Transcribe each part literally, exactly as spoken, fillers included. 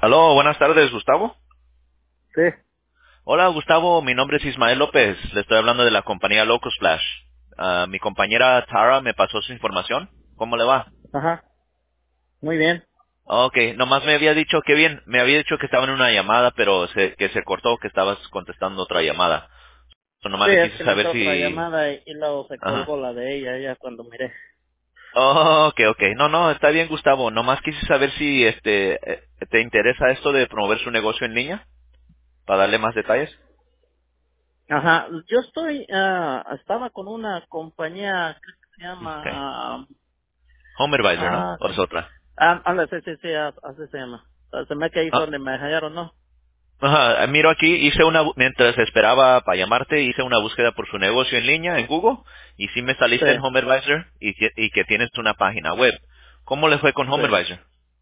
Aló, buenas tardes, Gustavo. Sí, Hola, Gustavo, mi nombre es Ismael López. Le estoy hablando de la compañía Locus Flash. Ah, mi compañera Tara me pasó su información. ¿Cómo le va? ajá, muy bien. Ok, nomás me había dicho que bien, me había dicho que estaba en una llamada, pero se, que se cortó, que estabas contestando otra llamada. So, nomás Sí, le es quise que le saber entró otra si... llamada y, y luego se Ajá. colgó la de ella ya cuando miré. Oh, ok, ok. No, no, está bien, Gustavo. Nomás quise saber si este eh, te interesa esto de promover su negocio en línea, para darle más detalles. Ajá, yo estoy, ah, estaba con una compañía, creo que se llama, Okay. ah, Home Advisor, ¿no? ah, ¿O es otra? ah, ah, sí, sí, sí, ah, así se llama. Ah, Se me que ahí fue Ah, donde me hallaron, ¿no? Ajá, miro aquí, hice una, bu- mientras esperaba para llamarte, hice una búsqueda por su negocio en línea en Google y sí me Sí, saliste en Home Advisor y, que- y que tienes una página web. ¿Cómo le fue con sí. Home Advisor?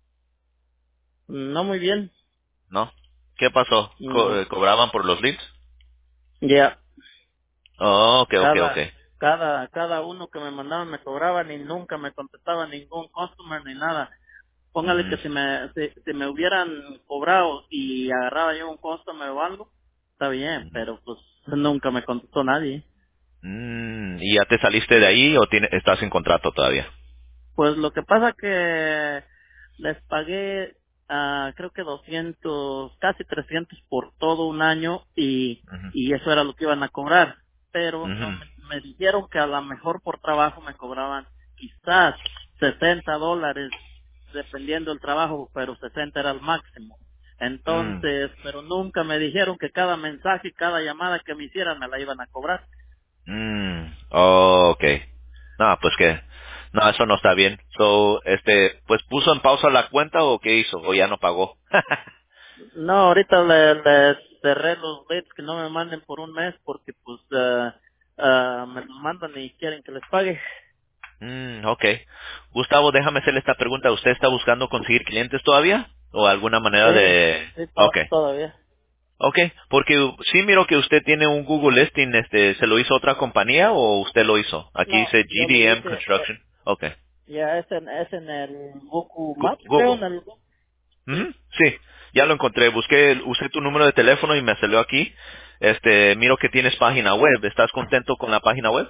No muy bien, ¿No? ¿Qué pasó? Co- no. eh, ¿Cobraban por los leads? Ya, Oh, ok, ok, ok. cada, cada, cada uno que me mandaban me cobraban y nunca me contestaba ningún customer ni nada. Póngale Mm, que si me, si, si me hubieran cobrado y agarraba yo un customer o algo, está bien, mm, pero pues nunca me contestó nadie. mm, ¿Y ya te saliste de ahí o tiene- estás en contrato todavía? Pues lo que pasa que les pagué, ah, creo que doscientos, casi trescientos por todo un año y, Ujú, y eso era lo que iban a cobrar. Pero no ujú, me, me dijeron que a lo mejor por trabajo me cobraban quizás sesenta dólares dependiendo del trabajo, pero sesenta era el máximo. mm. Entonces, pero nunca me dijeron que cada mensaje y cada llamada que me hicieran me la iban a cobrar. Mm, oh, okay. No, pues que, no, eso no está bien. So, este, pues puso en pausa la cuenta o qué hizo, o ya no pagó. No, ahorita le, le cerré los leads que no me manden por un mes porque pues eh, ah, me los mandan y quieren que les pague. mm, okay. Gustavo, déjame hacerle esta pregunta. ¿Usted está buscando conseguir clientes todavía? ¿O alguna manera Sí, de...? sí, to- Okay. todavía. Okay, porque sí miro que usted tiene un Google Listing, este, ¿se lo hizo otra compañía o usted lo hizo? Aquí No, dice yo lo G D M hice, eh, Construction. Okay. ya es en, es en el Google Gu- Maps, creo, Google. en el Google. Sí. Ujú, sí, ya lo encontré. Busqué, usé tu número de teléfono y me salió aquí. Este, miro que tienes página web. ¿Estás contento con la página web?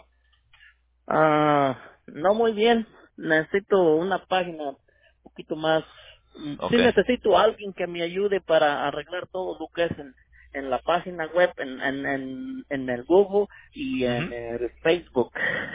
Ah, no muy bien. Necesito una página un poquito más. mm, Sí Okay. necesito a alguien que me ayude para arreglar todo lo que es en, en la página web, en, en, en, en el Google y en Ujú. el Facebook.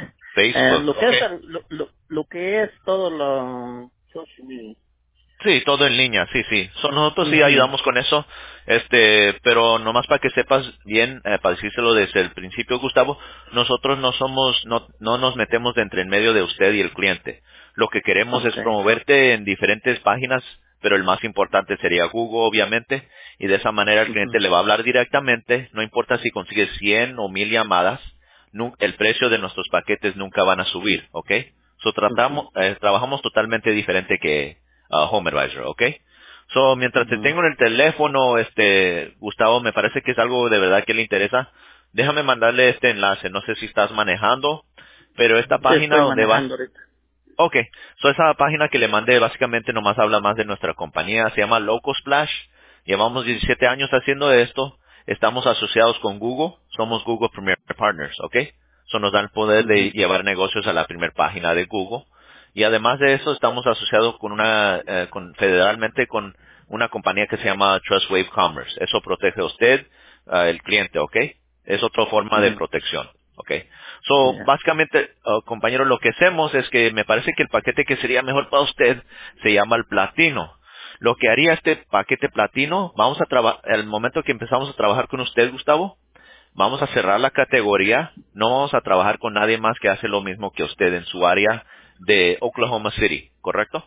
Eh, Facebook. lo que es Okay. el- lo, lo, lo que es todo lo social media. Sí, todo en línea, sí, sí. So, nosotros sí Ujú. ayudamos con eso, este, pero nomás para que sepas bien, eh, para decírselo desde el principio, Gustavo, nosotros no somos, no, no nos metemos de entre en medio de usted y el cliente. Lo que queremos es Okay. promoverte en diferentes páginas, pero el más importante sería Google, obviamente, y de esa manera el Ujú. cliente le va a hablar directamente, no importa si consigue cien o mil llamadas, nu- el precio de nuestros paquetes nunca van a subir, ¿ok? So, tratamos, Ujú. eh, trabajamos totalmente diferente que uh, Home Advisor, ¿ok? So, mientras te Ujú. tengo en el teléfono, este, Gustavo, me parece que es algo de verdad que le interesa. Déjame mandarle este enlace. No sé si estás manejando, pero esta Sí, página estoy donde va. manejando ahorita. Ok, so esa página que le mandé básicamente nomás habla más de nuestra compañía. Se llama Loco Splash. Llevamos diecisiete años haciendo esto. Estamos asociados con Google. Somos Google Premier Partners, ¿ok? Eso nos da el poder de Ujú. llevar negocios a la primera página de Google. Y además de eso, estamos asociados con una, eh, con, federalmente con una compañía que se llama Trust Wave Commerce. Eso protege a usted, eh, el cliente, ¿ok? Es otra forma de Ujú. protección, ¿ok? So, Ya. básicamente, uh, compañero, lo que hacemos es que me parece que el paquete que sería mejor para usted se llama el platino. Lo que haría este paquete platino, vamos a trabajar, al momento que empezamos a trabajar con usted, Gustavo, vamos a cerrar la categoría, no vamos a trabajar con nadie más que hace lo mismo que usted en su área de Oklahoma City, ¿correcto?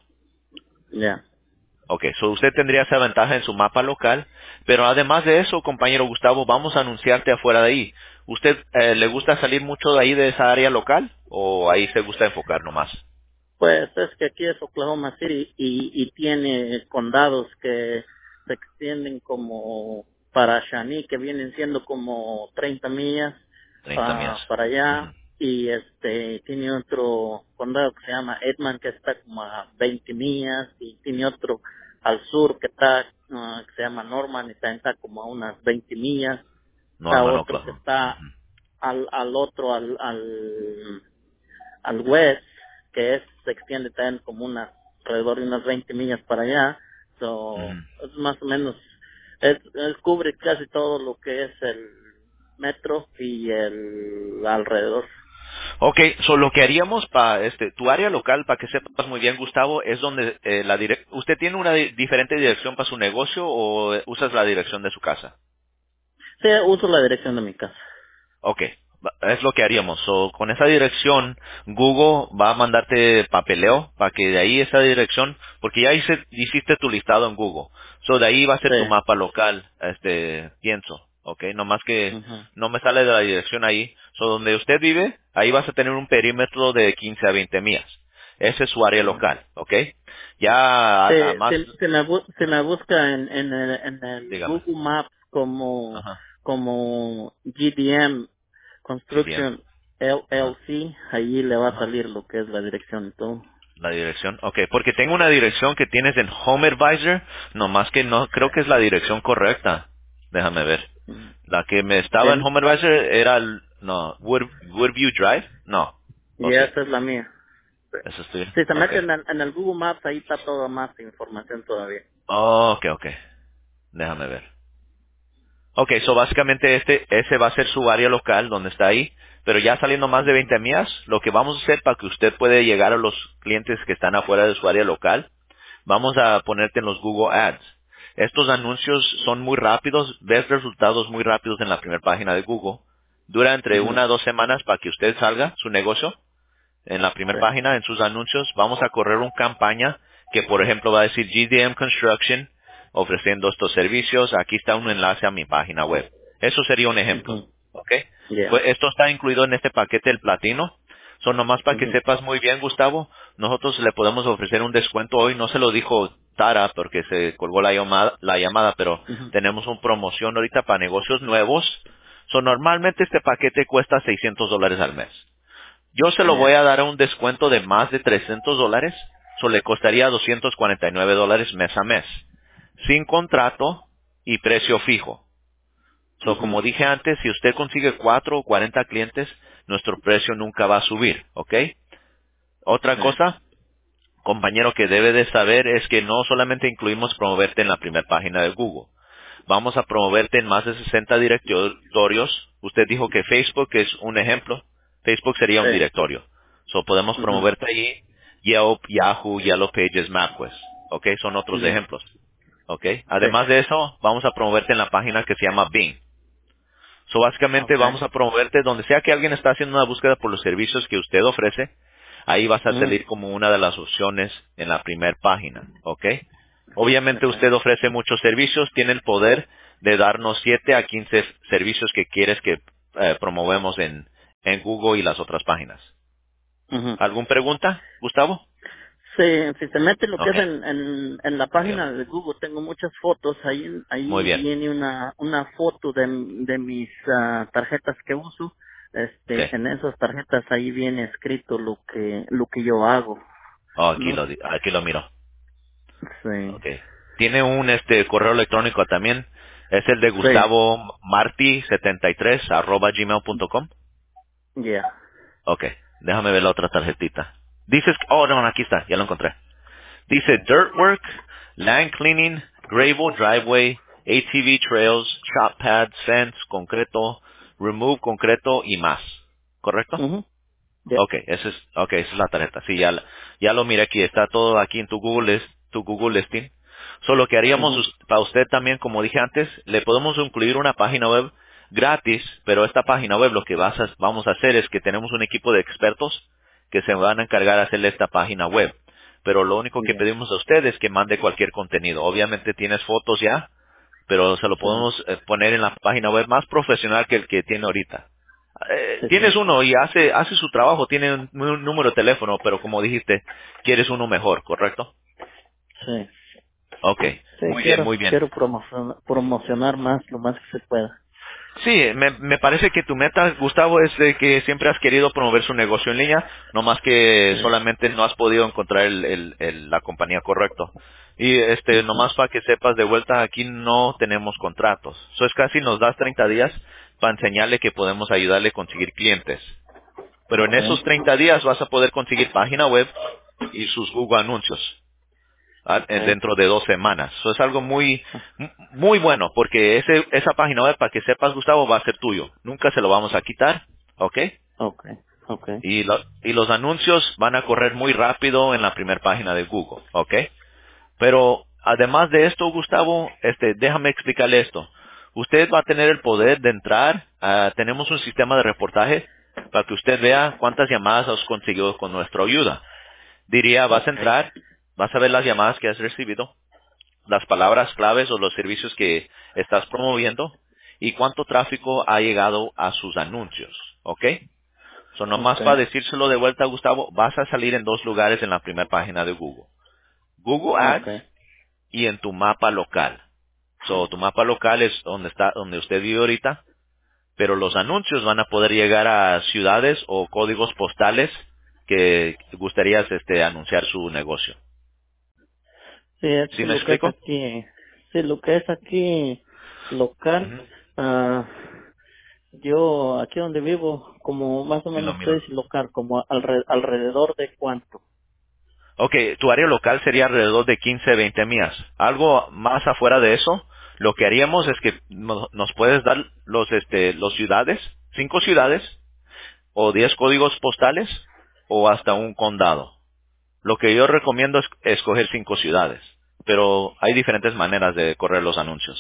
Ya. Ok, so usted tendría esa ventaja en su mapa local, pero además de eso, compañero Gustavo, vamos a anunciarte afuera de ahí. ¿Usted eh, le gusta salir mucho de ahí de esa área local o ahí se gusta enfocar nomás? Pues es que aquí es Oklahoma City y, y tiene condados que se extienden como para Shawnee, que vienen siendo como treinta millas treinta millas. ah, para Ujú. allá. Y este tiene otro condado que se llama Edmond, que está como a veinte millas. Y tiene otro al sur que está, ah, que se llama Norman, y también está como a unas veinte millas. Está Norman, otro que Oklahoma. está al, al otro, al, al, al west, que es, se extiende también como unas, alrededor de unas veinte millas para allá. So, Ujú. es más o menos, es, él cubre casi todo lo que es el metro y el alrededor. Ok, so lo que haríamos para este, tu área local, para que sepas muy bien, Gustavo, es donde eh, la direc- ¿usted tiene una di- diferente dirección para su negocio o eh, usas la dirección de su casa? Sí, uso la dirección de mi casa. Ok, va- es lo que haríamos. So, con esa dirección, Google va a mandarte papeleo para que de ahí esa dirección, porque ya hice- hiciste tu listado en Google. So, de ahí va a ser tu Sí. mapa local, este, pienso. Ok, nomás que Ujú. no me sale de la dirección ahí. So, donde usted vive, ahí vas a tener un perímetro de quince a veinte millas. Ese es su área Ujú. local, ¿ok? Ya a, a Se, más, se, se me, bu- se me busca en, en, el, en el dígame. Google Maps como, Ajá, como G D M G D M. Construction Ajá, L L C, ahí le va a ajá. salir lo que es la dirección y todo. La dirección, ok, porque tengo una dirección que tienes en Home Advisor, nomás que no creo que es la dirección correcta. Déjame ver. Ujú. La que me estaba en En- Home Advisor era, el- no, Wood, Woodview Drive, no, o y sí, esa es la mía. Sí. eso estoy, Si se ok. mete en el, en el Google Maps, ahí está toda más información todavía. Oh, ok, ok, déjame ver. Ok, so básicamente este, ese va a ser su área local donde está ahí, pero ya saliendo más de Ujú. veinte millas, lo que vamos a hacer para que usted pueda llegar a los clientes que están afuera de su área local, vamos a ponerte en los Google Ads. Estos anuncios son muy rápidos, ves resultados muy rápidos en la primera página de Google. Dura entre Ujú. una a dos semanas para que usted salga su negocio en la primera Sí. página, en sus anuncios. Vamos a correr una campaña que, por ejemplo, va a decir G D M Construction ofreciendo estos servicios. Aquí está un enlace a mi página web. Eso sería un ejemplo. Ujú. ¿Ok? Yeah. Pues esto está incluido en este paquete del platino. Son nomás para que Ujú. sepas muy bien, Gustavo. Nosotros le podemos ofrecer un descuento hoy. No se lo dijo Tara porque se colgó la llamada, la llamada, pero Ujú. tenemos una promoción ahorita para negocios nuevos. So, normalmente este paquete cuesta seiscientos dólares al mes. Yo se lo voy Yeah. a dar a un descuento de más de trescientos dólares. So, le costaría doscientos cuarenta y nueve dólares mes a mes. Sin contrato y precio fijo. So, Ujú. como dije antes, si usted consigue cuatro o cuarenta clientes, nuestro precio nunca va a subir, ¿ok? Otra Sí. cosa, compañero, que debe de saber es que no solamente incluimos promoverte en la primera página de Google. Vamos a promoverte en más de sesenta directorios. Usted dijo que Facebook es un ejemplo. Facebook sería un Sí. directorio. So, podemos Ujú. promoverte allí. Yelp, Yahoo, Yellow Pages, MapQuest. ¿Ok? Son otros Yeah. ejemplos. ¿Ok? Sí. Además de eso, vamos a promoverte en la página que se llama Bing. So, básicamente Okay. vamos a promoverte donde sea que alguien está haciendo una búsqueda por los servicios que usted ofrece, ahí vas a Ujú. salir como una de las opciones en la primera página, ¿ok? Obviamente Okay. usted ofrece muchos servicios, tiene el poder de darnos siete a quince servicios que quieres que eh, promovemos en, en Google y las otras páginas. Ujú. ¿Alguna pregunta, Gustavo? Sí, si se mete lo que Ok, es en, en, en la dígame. página de Google, tengo muchas fotos. Ahí, Muy ahí bien, viene una, una foto de, de mis ah, tarjetas que uso. sí. Este, en esas tarjetas ahí viene escrito lo que, lo que yo hago. Oh, aquí No, lo, di- aquí lo miro. sí, Okay. Tiene un este correo electrónico también. Es el de sí, Gustavo Marti setenta y tres arroba gmail punto com. yeah. Okay. Déjame ver la otra tarjetita. Dices, oh no, aquí está, ya lo encontré. Dice dirt work, land cleaning, gravel driveway, A T V trails, shop pads, fence, concreto, remove concreto y más. ¿Correcto? Mhm. Yeah. Okay, esa es, okay, esa es la tarjeta. Sí, ya, la- ya lo miré aquí, está todo aquí en tu Google, list- tu Google listing. Solo que haríamos Mhm. us- para usted también, como dije antes, le podemos incluir una página web gratis, pero esta página web lo que vas a- vamos a hacer es que tenemos un equipo de expertos que se van a encargar de hacerle esta página web. Pero lo único que Yeah. pedimos a usted es que mande cualquier contenido. Obviamente tienes fotos ya, pero se lo Sí, podemos eh, poner en la página web más profesional que el que tiene ahorita. Eh, sí, tienes sí. uno y hace hace su trabajo, tiene un, un número de teléfono, pero como dijiste, quieres uno mejor, ¿correcto? Sí, Ok, sí, muy bien, quiero, muy bien. quiero promocionar, promocionar más, lo más que se pueda. Sí, me, me parece que tu meta, Gustavo, es de que siempre has querido promover su negocio en línea, no más que Sí. solamente no has podido encontrar el, el- el- la compañía correcto. Y este, nomás para que sepas, de vuelta aquí no tenemos contratos. Eso es casi nos das treinta días para enseñarle que podemos ayudarle a conseguir clientes. Pero en esos Okay, treinta días vas a poder conseguir página web y sus Google anuncios ah, en- okay, dentro de dos semanas. Eso es algo muy, m- muy bueno porque ese, esa página web, para que sepas, Gustavo, va a ser tuyo. Nunca se lo vamos a quitar, ¿ok? okay, okay, Y, lo- y los anuncios van a correr muy rápido en la primera página de Google, ¿ok? Pero además de esto, Gustavo, este, déjame explicarle esto. Usted va a tener el poder de entrar. ah, tenemos un sistema de reportaje para que usted vea cuántas llamadas has conseguido con nuestra ayuda. Diría, vas a okay, entrar, vas a ver las llamadas que has recibido, las palabras claves o los servicios que estás promoviendo y cuánto tráfico ha llegado a sus anuncios, ¿ok? So, nomás para okay, decírselo de vuelta, Gustavo, vas a salir en dos lugares en la primera página de Google. Google Ads okay. y en tu mapa local. So, tu mapa local es donde está, donde usted vive ahorita, pero los anuncios van a poder llegar a ciudades o códigos postales que gustarías este anunciar su negocio. Sí, es ¿Sí que me lo que es explico? aquí, sí, lo que es aquí local, Ujú. ah, yo aquí donde vivo, como más o Sí, lo menos miro. es local, como alre- alrededor de cuánto. Ok, tu área local sería alrededor de quince, veinte millas. Algo más afuera de eso, lo que haríamos es que no- nos puedes dar los, este, los ciudades, cinco ciudades, o diez códigos postales, o hasta un condado. Lo que yo recomiendo es escoger cinco ciudades, pero hay diferentes maneras de correr los anuncios.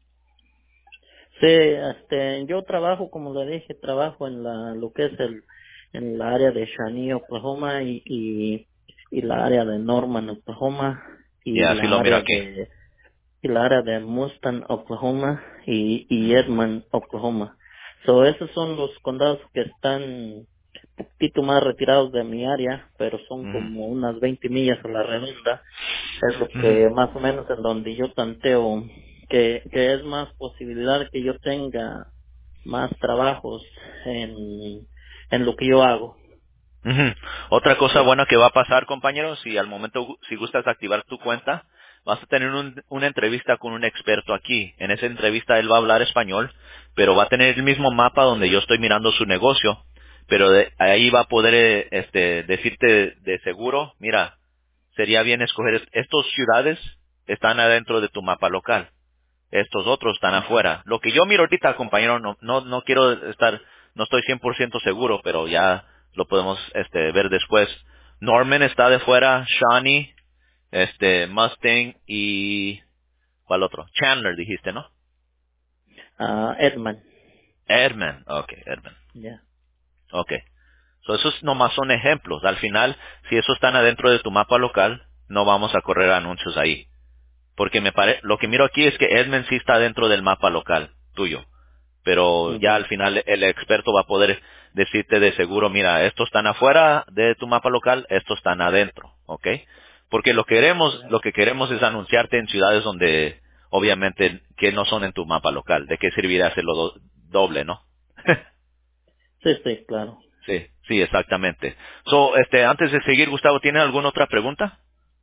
Sí, este, yo trabajo, como le dije, trabajo en la, lo que es el, en la área de Shawnee, Oklahoma y, y, y la área de Norman, Oklahoma Y y así lo la miro área aquí. de, y la área de Mustang, Oklahoma y, y Ujú, Edmond, Oklahoma. So, esos son los condados que están un poquito más retirados de mi área, pero son ujú, como unas veinte millas a la redonda. Es lo ujú, que más o menos en donde yo tanteo que, que es más posibilidad que yo tenga más trabajos en, en lo que yo hago. ujú. Otra cosa Sí. buena que va a pasar, compañeros, si al momento, gu- si gustas activar tu cuenta, vas a tener un- una entrevista con un experto aquí. En esa entrevista él va a hablar español, pero va a tener el mismo mapa donde yo estoy mirando su negocio, pero de- ahí va a poder eh, este, decirte de seguro, mira, sería bien escoger est- estas ciudades están adentro de tu mapa local. Estos otros están afuera. Lo que yo miro ahorita, compañero, no, no, no quiero estar, no estoy cien por ciento seguro, pero ya lo podemos este, ver después. Norman está de fuera, Shawnee, este, Mustang y, ¿cuál otro? Chandler, dijiste, ¿no? Ah, Edman, Edmond, okay, Edmond, ya. okay. So, esos nomás son ejemplos. Al final, si esos están adentro de tu mapa local, no vamos a correr anuncios ahí. Porque me pare, lo que miro aquí es que Edmond sí está dentro del mapa local tuyo. Pero ya Ujú, al final el experto va a poder decirte de seguro, mira, estos están afuera de tu mapa local, estos están adentro, ¿ok? Porque lo que queremos, lo que queremos es anunciarte en ciudades donde obviamente que no son en tu mapa local. ¿De qué serviría hacerlo do- doble, no? sí, sí, claro. Sí, sí, exactamente. So, este, antes de seguir, Gustavo, ¿tiene alguna otra pregunta?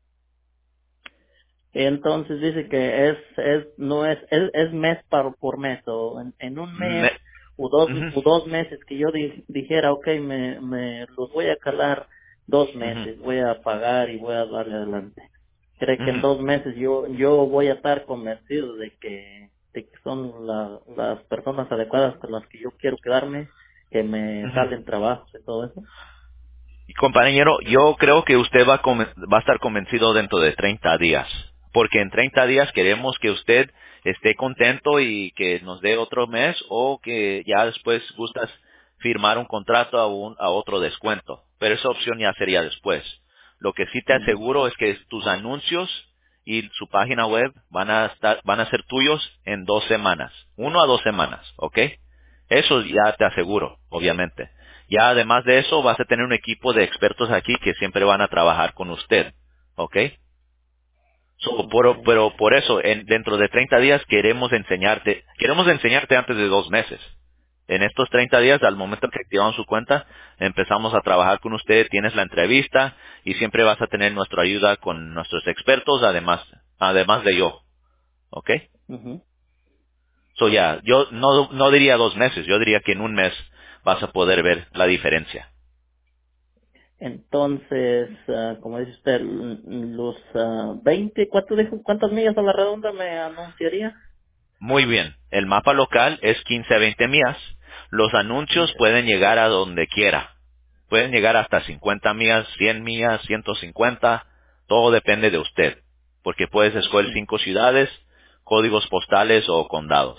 Entonces dice que es, es, no es, es, es mes por, por mes, o en, en un mes Me- o dos, Ujú, o dos meses que yo di- dijera, ok, me, me los voy a calar dos ujú, meses, voy a pagar y voy a darle adelante. ¿Cree que en ujú, dos meses yo, yo voy a estar convencido de que, de que son la, las personas adecuadas con las que yo quiero quedarme, que me ujú. salen trabajos y todo eso? Y, compañero, yo creo que usted va a, conven- va a estar convencido dentro de treinta días, porque en treinta días queremos que usted esté contento y que nos dé otro mes o que ya después gustas firmar un contrato a, un, a otro descuento. Pero esa opción ya sería después. Lo que sí te Ujú. aseguro es que tus anuncios y su página web van a estar, van a ser tuyos en dos semanas, uno a dos semanas, ¿ok? Eso ya te aseguro, obviamente. Ya además de eso, vas a tener un equipo de expertos aquí que siempre van a trabajar con usted, ¿ok? So, por- Okay. pero por eso, en- dentro de treinta días queremos enseñarte, queremos enseñarte antes de dos meses. En estos treinta días, al momento que activamos su cuenta, empezamos a trabajar con usted, tienes la entrevista y siempre vas a tener nuestra ayuda con nuestros expertos, además, además de yo, ¿ok? Ujú. So ya, yo no, no diría dos meses, yo diría que en un mes vas a poder ver la diferencia. Entonces, ah, como dice usted, l- los ah, veinte, ¿cuánto dijo? ¿Cuántas millas a la redonda me anunciaría? Muy bien, el mapa local es quince a veinte millas. Los anuncios quince. pueden llegar a donde quiera. Pueden llegar hasta cincuenta millas, cien millas, ciento cincuenta. Todo depende de usted. Porque puedes escoger Mm. cinco ciudades, códigos postales o condados.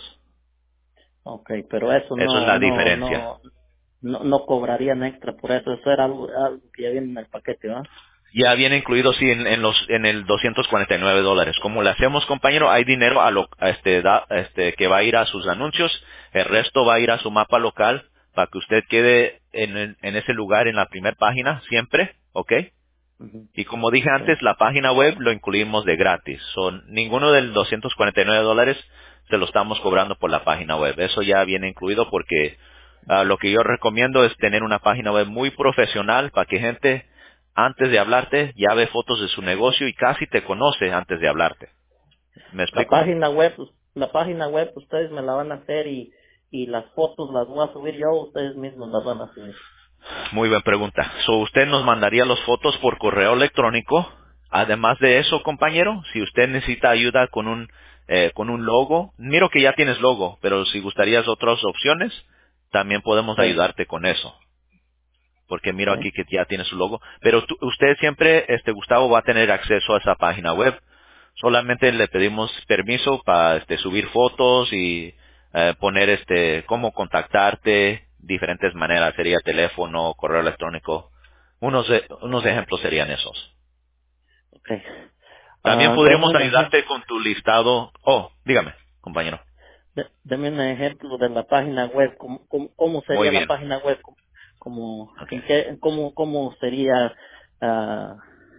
Ok, pero eso Eso es no, la no, diferencia. no, no, no cobrarían extra por eso. Eso era algo, algo que ya viene en el paquete, ¿va? Ya viene incluido, sí, en, en los, en el doscientos cuarenta y nueve dólares. Como le hacemos, compañero, hay dinero a lo, a este, da- este, que va a ir a sus anuncios. El resto va a ir a su mapa local para que usted quede en, en en ese lugar en la primera página siempre, ¿ok? Ujú. Y como dije Ok. antes, la página web lo incluimos de gratis. Son ninguno de los doscientos cuarenta y nueve dólares se lo estamos cobrando por la página web. Eso ya viene incluido porque ah, lo que yo recomiendo es tener una página web muy profesional para que gente antes de hablarte ya ve fotos de su negocio y casi te conoce antes de hablarte. ¿Me La explico? página web, pues, la página web ustedes me la van a hacer y, y las fotos las voy a subir yo, ustedes mismos las van a subir. Muy buena pregunta. So, usted nos mandaría las fotos por correo electrónico. Además de eso, compañero, si usted necesita ayuda con un eh, con un logo, miro que ya tienes logo, pero si gustarías otras opciones, también podemos Sí, ayudarte con eso, porque miro sí. aquí que ya tiene su logo. Pero tú- usted siempre, este Gustavo, va a tener acceso a esa página web. Solamente le pedimos permiso para este, subir fotos y eh, poner este cómo contactarte, diferentes maneras, sería teléfono, correo electrónico. Unos, e- unos ejemplos serían esos. Ok. También Ah, deme podríamos un ejemplo, ayudarte con tu listado. Oh, dígame, compañero. deme un ejemplo de la página web, cómo, cómo, cómo Muy sería la bien. página web, cómo, cómo, Okay. en qué, cómo, cómo sería ah,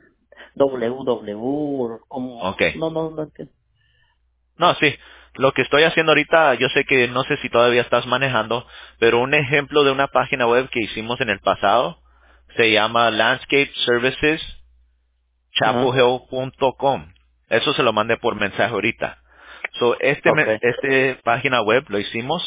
www, o cómo, Okay. no, no, no entiendo. No, sí. Lo que estoy haciendo ahorita, yo sé que no sé si todavía estás manejando, pero un ejemplo de una página web que hicimos en el pasado se llama landscape services chapel Ajá, hill punto com. Eso se lo mandé por mensaje ahorita. So, este, ok, me- este página web lo hicimos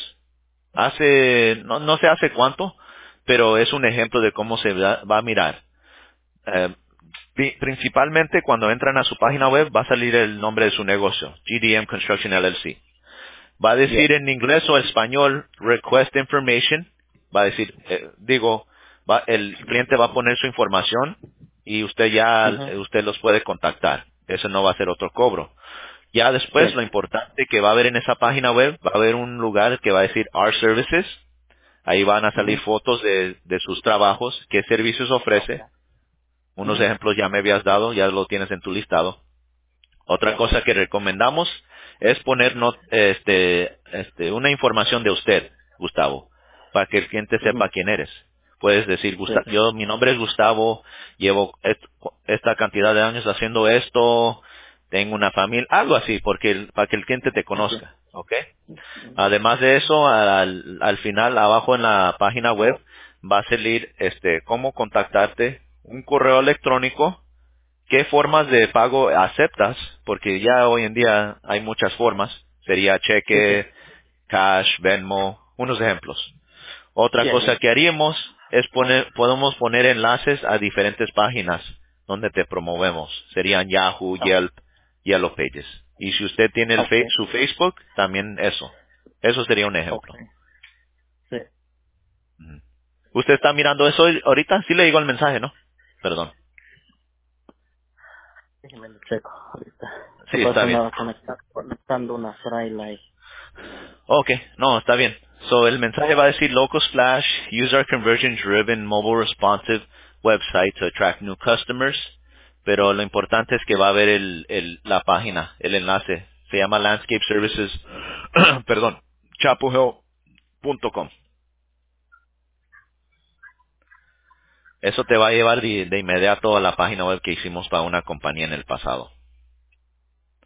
hace, no, no sé hace cuánto, pero es un ejemplo de cómo se va, va a mirar. Eh, pri- principalmente cuando entran a su página web va a salir el nombre de su negocio, G D M Construction L L C. Va a decir yeah, en inglés o español request information, va a decir, eh, digo, va- el cliente va a poner su información y usted ya, ajá, eh, usted los puede contactar. Eso no va a ser otro cobro. Ya sí, después, lo importante que va a haber en esa página web, va a haber un lugar que va a decir Our Services. Ahí van a salir ajá, fotos de, de sus trabajos, qué servicios ok, ofrece. Unos ajá, ejemplos ya me habías dado, ya lo tienes en tu listado. Otra yeah, cosa que recomendamos es poner no- este, este, una información de usted, Gustavo, para que el cliente ajá, sepa quién eres. Puedes decir, sí, Gusta- yo, mi nombre es Gustavo, llevo est- esta cantidad de años haciendo esto, tengo una familia, algo así, porque el- para que el cliente te sí, conozca, ¿ok? Además de eso, al, al final, abajo en la página web, va a salir, este, cómo contactarte, un correo electrónico, ¿qué formas de pago aceptas? Porque ya hoy en día hay muchas formas. Sería sí, sí, cheque, cash, Venmo, unos ejemplos. Otra yeah, cosa yeah, que haríamos es poner, podemos poner enlaces a diferentes páginas donde te promovemos. Serían Yahoo, oh, Yelp, Yellow Pages. Y si usted tiene el ok, fe- su Facebook, también eso. Eso sería un ok, ejemplo. sí, Ujú. ¿Usted está mirando eso ahorita? Sí le digo el mensaje, ¿no? Perdón. déjeme lo checo ahorita, que Sí, por está eso bien. andaba conecta- conectando una traila ahí, Ok, no, está bien. So, el mensaje va a decir local Splash, user conversion driven, mobile responsive website to attract new customers. Pero lo importante es que va a ver el, el, la página, el enlace. Se llama Landscape Services, perdón, chapel hill punto com. Eso te va a llevar de, de inmediato a la página web que hicimos para una compañía en el pasado.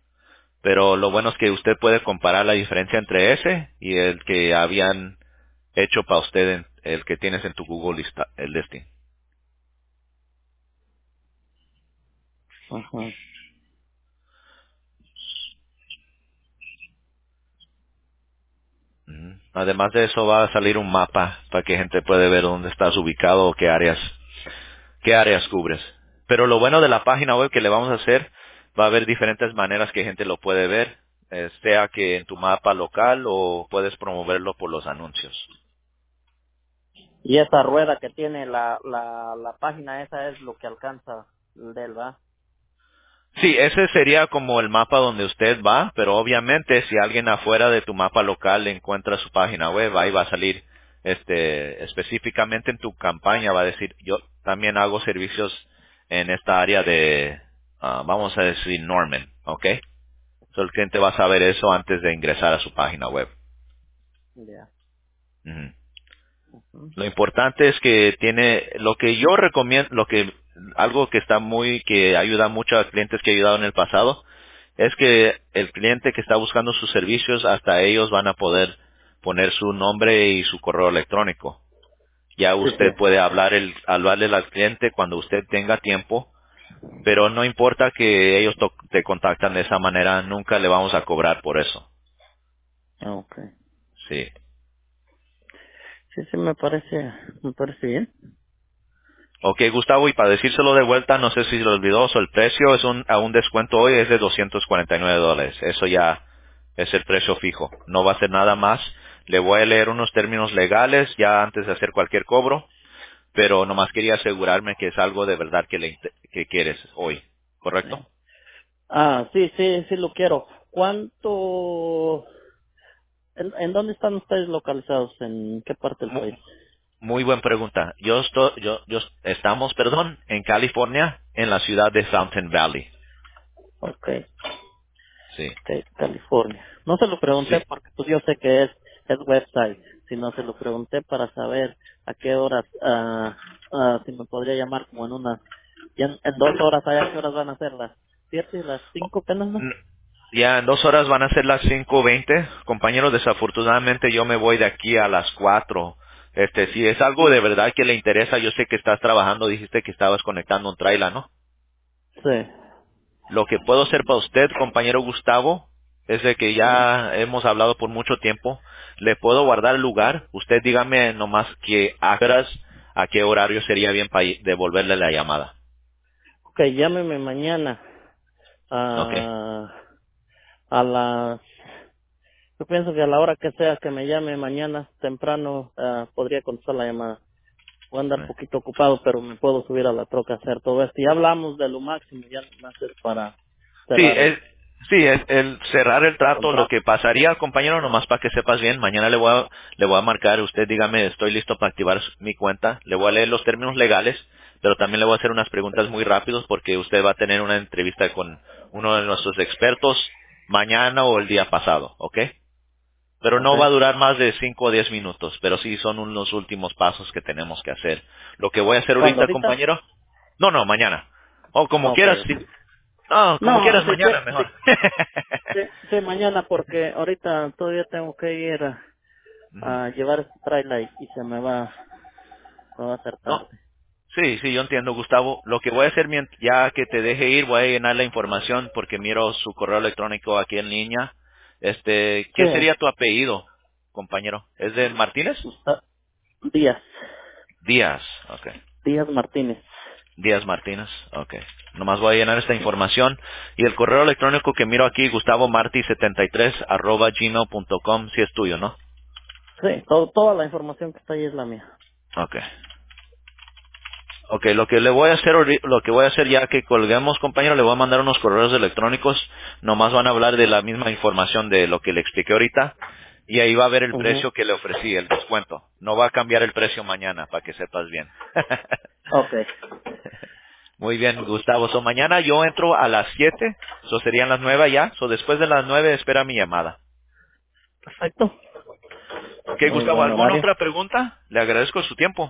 Pero lo bueno es que usted puede comparar la diferencia entre ese y el que habían hecho para usted, en- el que tienes en tu Google lista, el listing. Ajá. Ujú. Además de eso va a salir un mapa para que gente puede ver dónde estás ubicado o qué áreas, qué áreas cubres. Pero lo bueno de la página web que le vamos a hacer, va a haber diferentes maneras que gente lo puede ver, eh, sea que en tu mapa local o puedes promoverlo por los anuncios. Y esa rueda que tiene la, la, la página esa es lo que alcanza el del, ¿va? Sí, ese sería como el mapa donde usted va, pero obviamente si alguien afuera de tu mapa local encuentra su página web, ahí va a salir, este, específicamente en tu campaña va a decir, yo también hago servicios en esta área de, ah, vamos a decir Norman, ¿ok? So, el cliente va a saber eso antes de ingresar a su página web. Ya. Ujú. Ujú. Lo importante es que tiene, lo que yo recomiendo, lo que, algo que está muy, que ayuda mucho a clientes que he ayudado en el pasado, es que el cliente que está buscando sus servicios, hasta ellos van a poder poner su nombre y su correo electrónico. Ya Sí, sí. usted puede hablar el, hablarle al cliente cuando usted tenga tiempo, pero no importa que ellos to- te contactan de esa manera, nunca le vamos a cobrar por eso. Ok. Sí. Sí, sí, me parece, me parece bien. Ok, Gustavo, y para decírselo de vuelta, no sé si se lo olvidó, so el precio es un, a un descuento hoy es de doscientos cuarenta y nueve dólares. Eso ya es el precio fijo. No va a ser nada más. Le voy a leer unos términos legales ya antes de hacer cualquier cobro, pero nomás quería asegurarme que es algo de verdad que, le, inte- que quieres hoy. ¿Correcto? Sí. Ah, sí, sí, sí lo quiero. ¿Cuánto, en, en dónde están ustedes localizados? ¿En qué parte del Mu- país? Muy buena pregunta. Yo estoy, yo, yo estamos, perdón, en California, en la ciudad de Fountain Valley. Okay, Sí, okay, California. No se lo pregunté sí. porque pues yo sé que es, es website, sino se lo pregunté para saber a qué horas, ah, ah, si me podría llamar como en unas, ya en, en dos horas, ¿a qué horas van a ser las siete y las cinco apenas, no? Ya en dos horas van a ser las cinco veinte. Compañeros, desafortunadamente yo me voy de aquí a las cuatro. Este, si es algo de verdad que le interesa, yo sé que estás trabajando, dijiste que estabas conectando un trailer, ¿no? Sí. Lo que puedo hacer para usted, compañero Gustavo, es de que ya hemos hablado por mucho tiempo. Le puedo guardar el lugar. Usted dígame nomás que a qué horas, a qué horario sería bien para devolverle la llamada. Ok, llámeme mañana ¿Ok? a, a las, yo pienso que a la hora que sea que me llame mañana temprano, ah, podría contestar la llamada. Voy a andar un poquito ocupado, pero me puedo subir a la troca a hacer todo esto. Y hablamos de lo máximo, ya más es para Sí, cerrar es, el, sí, el, el cerrar el el trato, lo contrato. que pasaría, compañero, nomás para que sepas bien, mañana le voy a, le voy a marcar, usted dígame, estoy listo para activar su- mi cuenta, le voy a leer los términos legales, pero también le voy a hacer unas preguntas muy rápidos porque usted va a tener una entrevista con uno de nuestros expertos mañana o el día pasado, ¿ok? Pero Ok. no va a durar más de cinco o diez minutos, pero sí son unos últimos pasos que tenemos que hacer. Lo que voy a hacer ¿Cuándo? ahorita, ¿Ahorita? compañero, no, no, mañana. O como Ok, quieras, ok. sí. No, como No, quieras, sí, sí, mañana sí, mejor. sí, sí, mañana porque ahorita todavía tengo que ir a, Ujú. a llevar este trailer y, y se me va, me va a hacer No, tarde. sí, sí, yo entiendo, Gustavo. Lo que voy a hacer, mient- ya que te deje ir, voy a llenar la información porque miro su correo electrónico aquí en línea. Este, Sí, ¿qué sería tu apellido, compañero? ¿Es de Martínez? está- Díaz, Díaz, ok. Díaz Martínez. Díaz Martínez, ok. Nomás voy a llenar esta información. Y el correo electrónico que miro aquí, gustavo marti setenta y tres arroba gmail punto com, si es tuyo, ¿no? Sí, todo, toda la información que está ahí es la mía. Ok. Ok, lo que le voy a hacer, ahori- lo que voy a hacer ya que colguemos, compañero, le voy a mandar unos correos electrónicos, nomás van a hablar de la misma información de lo que le expliqué ahorita, y ahí va a ver el Ujú. precio que le ofrecí, el descuento. No va a cambiar el precio mañana, para que sepas bien. Ok, Muy bien, Gustavo. So, mañana yo entro a las siete, so serían las nueve ya, so después de las nueve espera mi llamada. perfecto. Ok, Muy Gustavo, buen ¿alguna horario. otra pregunta? Le agradezco su tiempo.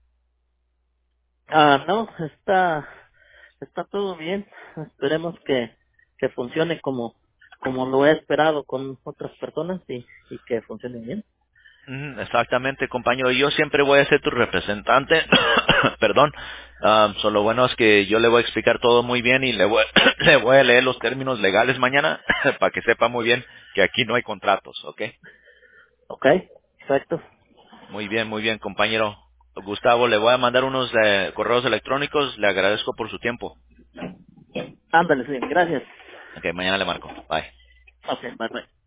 Ah, no, está, está todo bien. Esperemos que, que funcione como, como lo he esperado con otras personas y, y que funcione bien. Ujú, exactamente, compañero. Yo siempre voy a ser tu representante. Perdón. Um, solo bueno es que yo le voy a explicar todo muy bien y le voy, le voy a leer los términos legales mañana para que sepa muy bien que aquí no hay contratos, ¿ok? ¿Ok? Exacto. Muy bien, muy bien, compañero. Gustavo, le voy a mandar unos eh, correos electrónicos. Le agradezco por su tiempo. Ándale, sí, gracias. Ok, mañana le marco. Bye. Ok, bye bye.